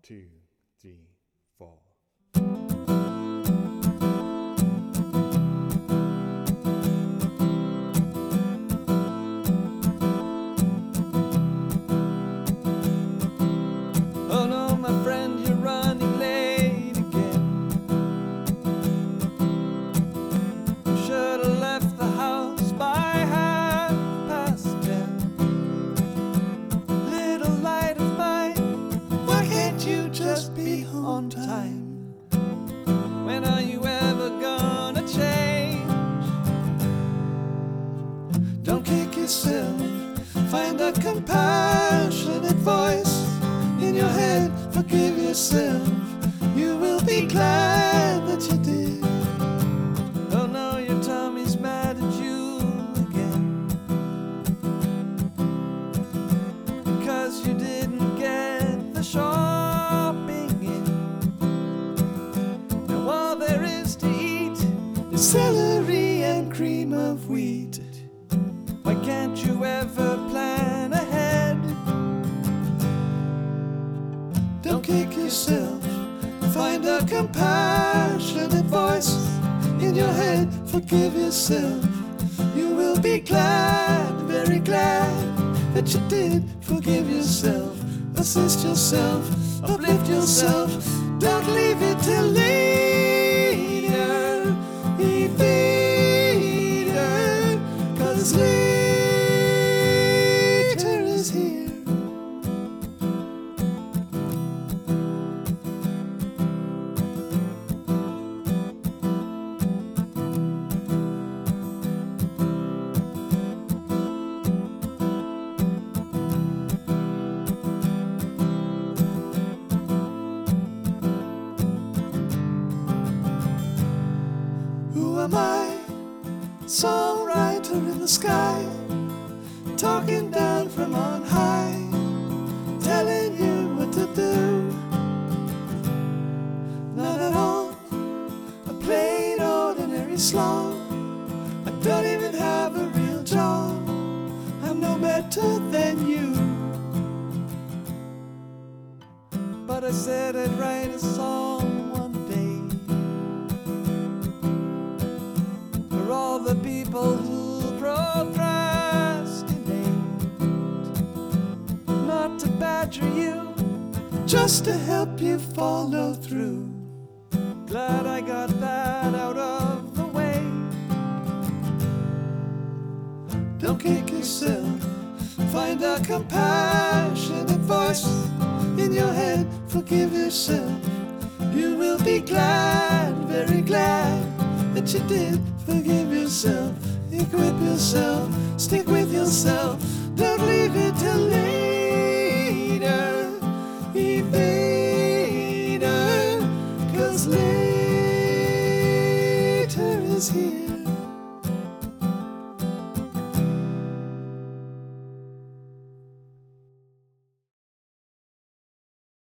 2, 3, 4. Oh no, my friend, you're running late again. You should have left the house by 10:30. Little light of mine, why can't you just be on time? When are you ever gonna change? Don't kick yourself, find a compassionate voice in your head, forgive yourself. You will be glad that you did. Oh no, your tummy's mad at you again, because you didn't get the shopping in. Now all there is to eat is celery and cream of wheat. Why can't you ever plan ahead? Don't kick yourself, find a compassionate voice in your head, forgive yourself. You will be glad, very glad that you did. Forgive yourself, assist yourself, uplift yourself. Don't leave it till later, later, 'cause later is here. Who am I? Songwriter in the sky, talking down from on high, telling you what to do. Not at all a plain ordinary slog. I don't even have a real job. I'm no better than you. But I said I'd write a song one day for all the people who procrastinate. Not to badger you, just to help you follow through. Glad I got that out of the way. Don't kick yourself, find a compassionate voice in your head, forgive yourself. You will be glad, very glad that you did. Forgive